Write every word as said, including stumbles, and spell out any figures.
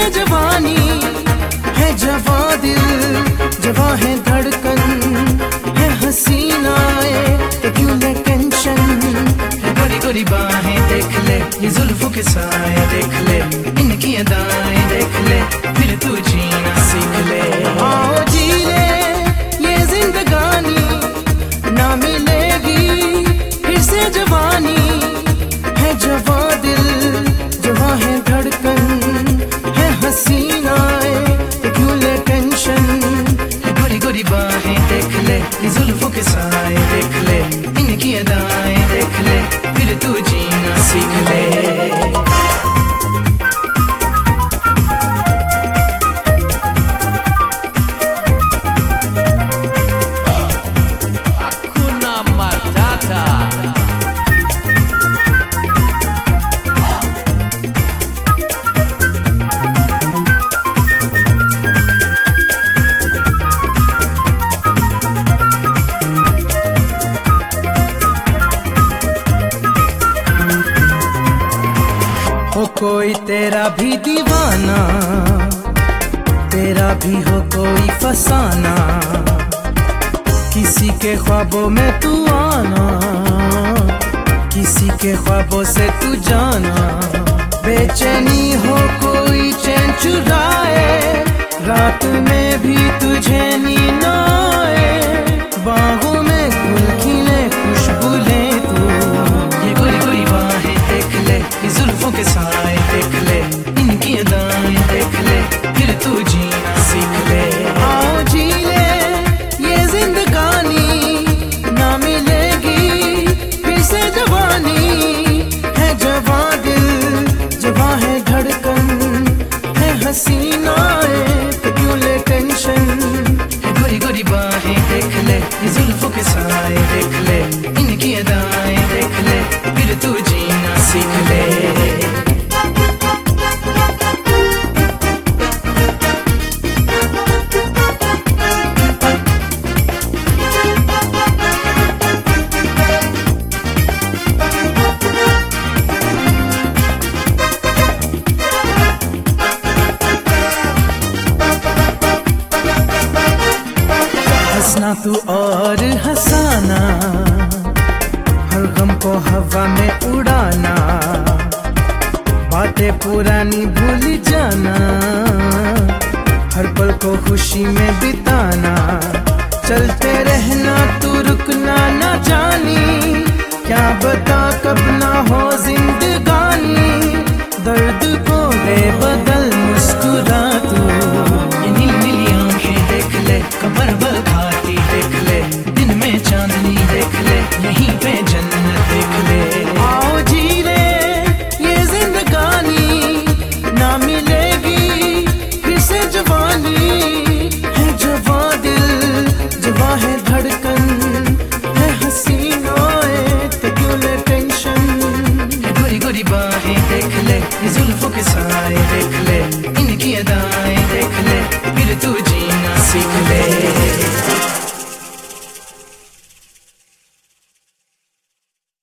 जवानी है जवा दिल, जवा है धड़कन, है हसीनाए क्यों ले टेंशन, है गोरी गोरी बाहें देख ले, ये जुल्फों के साए देख ले, इनकी अदाएं देख ले, फिर तू जीना सीख ले। आओ जी ले ये जिंदगानी, ना मिलेगी फिर से जवानी, है जवा दिल, जवा है धड़कन, है हसीनाए क्यों ले टेंशन, है गोरी गोरी बाहें देख ले, ये जुल्फों के साए देख ले, इनकी अदाएं देख ले, फिर तू जीना सीख ले। हो कोई तेरा भी दीवाना, तेरा भी हो कोई फसाना, किसी के ख्वाबों में तू आना, किसी के ख्वाबों से तू जाना, बेचैनी हो कोई चैन चुराए, रात में भी तुझे नींद आए, बाहों में गुल खिले खुशबू ले तू, ये गोरी गोरी बाहें देख ले, ये जुल्फों के साए देख ले, इनकी अदाएं देख ले, फिर तू जीना सीख ले। आओ जी ले ये जिंदगानी, ना मिलेगी फिर से जवानी, है जवा दिल, जवा है धड़कन, है हसीनाए क्यों ले टेंशन, है गोरी गोरी बाहें देख ले, ये जुल्फों के साए देख ले, इनकी अदाएं देख ले, फिर तू जीना सीख ले। हंसना तू और हंसाना, हर गम को हवा में उड़ाना, बातें पुरानी भूल जाना, हर पल को खुशी में बिताना, चलते रहना तू रुकना ना जानी, क्या बता कब ना हो जिंदगानी, दर्द को दे बदल मुस्कुरा तू, ये नीली नीली आंखें देख ले, कमर बल खाती देख ले, दिन में चांदनी देख ले, यहीं पे जन्नत देख ले। आओ जी ले ये जिंदगानी, ना मिलेगी फिर से जवानी, है जवा दिल, जवा है धड़कन, है हसीनाए क्यों ले टेंशन, है गोरी गोरी बाहें देख ले, ये जुल्फों के